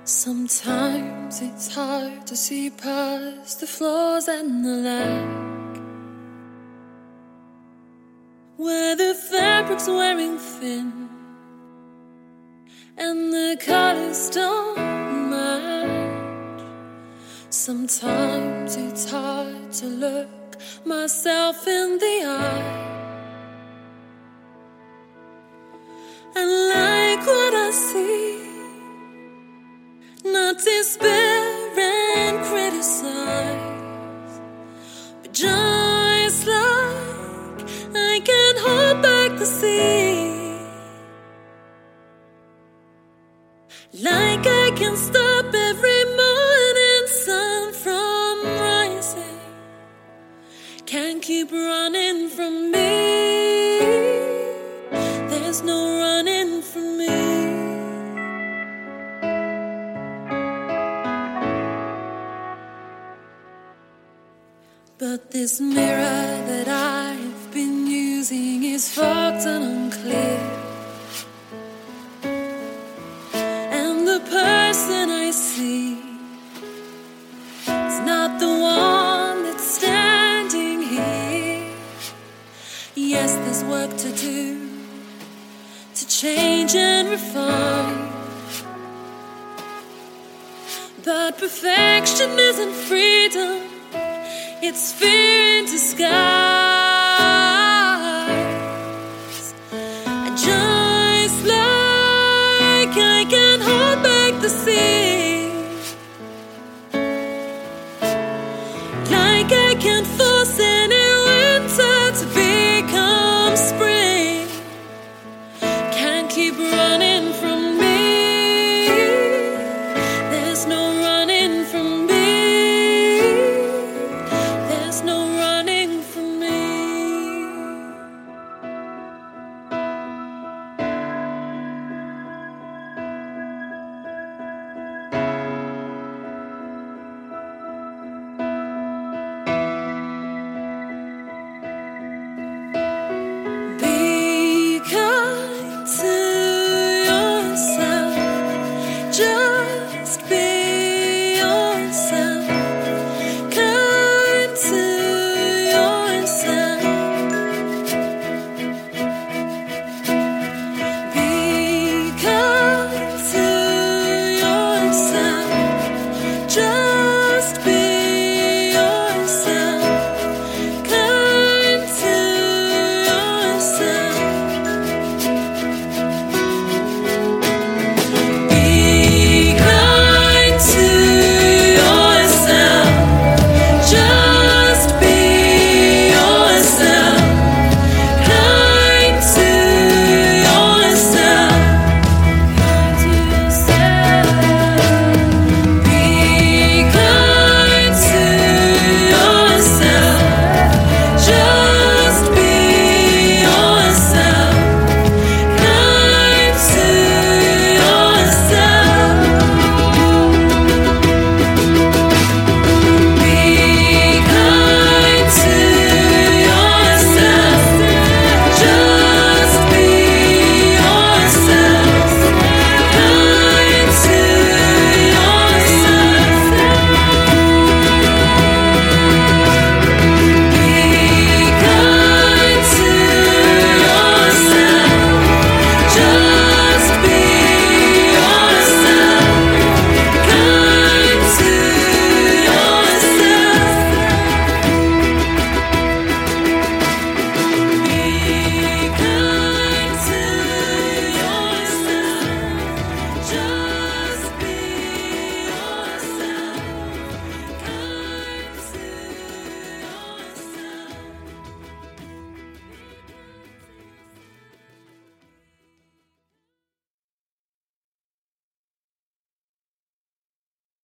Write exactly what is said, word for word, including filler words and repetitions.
Sometimes it's hard to see past the flaws and the lack, where the fabric's wearing thin and the colors don't match. Sometimes it's hard to look myself in the eye and like what I see, not despair and criticize, but just like I can't hold back the sea, like I can stop every morning sun from rising, can't keep running from me, there's no running from me. But this mirror that I've been using is fogged and unclear, and the person I see is not the one that's standing here. Yes, there's work to do to change and refine, but perfection isn't freedom, it's fear in disguise. And just like I can't hold back the sea,